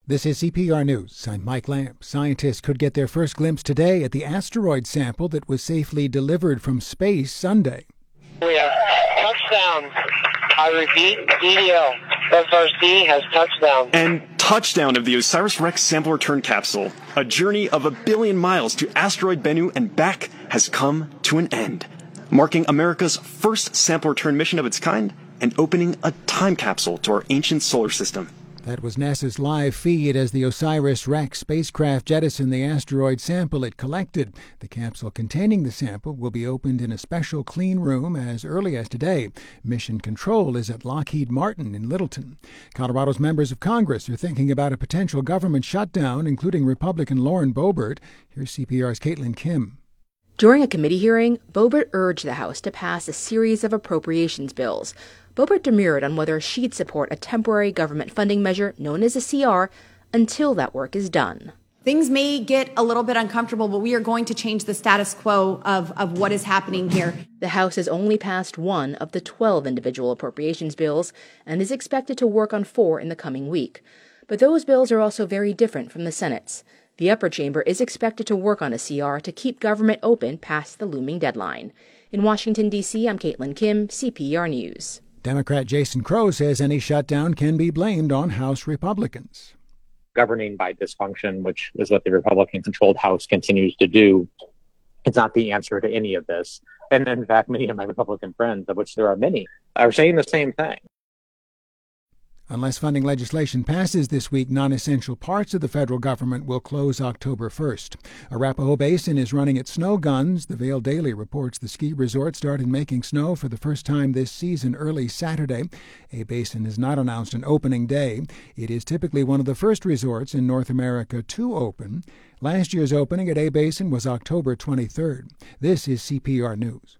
This is CPR News. I'm Mike Lamb. Scientists could get their first glimpse today at the asteroid sample that was safely delivered from space Sunday. We have touchdown. I repeat, DDL. SRC has touchdown. And touchdown of the OSIRIS-REx sample return capsule. A journey of 1 billion miles to asteroid Bennu and back has come to an end, marking America's first sample return mission of its kind and opening a time capsule to our ancient solar system. That was NASA's live feed as the OSIRIS-REx spacecraft jettisoned the asteroid sample it collected. The capsule containing the sample will be opened in a special clean room as early as today. Mission control is at Lockheed Martin in Littleton. Colorado's members of Congress are thinking about a potential government shutdown, including Republican Lauren Boebert. Here's CPR's Caitlin Kim. During a committee hearing, Boebert urged the House to pass a series of appropriations bills. Boebert demurred on whether she'd support a temporary government funding measure known as a CR until that work is done. Things may get a little bit uncomfortable, but we are going to change the status quo of what is happening here. The House has only passed one of the 12 individual appropriations bills and is expected to work on 4 in the coming week. But those bills are also very different from the Senate's. The upper chamber is expected to work on a CR to keep government open past the looming deadline. In Washington, D.C., I'm Caitlin Kim, CPR News. Democrat Jason Crow says any shutdown can be blamed on House Republicans. Governing by dysfunction, which is what the Republican-controlled House continues to do, is not the answer to any of this. And in fact, many of my Republican friends, of which there are many, are saying the same thing. Unless funding legislation passes this week, non-essential parts of the federal government will close October 1st. Arapahoe Basin is running its snow guns. The Vail Daily reports the ski resort started making snow for the first time this season early Saturday. A Basin has not announced an opening day. It is typically one of the first resorts in North America to open. Last year's opening at A Basin was October 23rd. This is CPR News.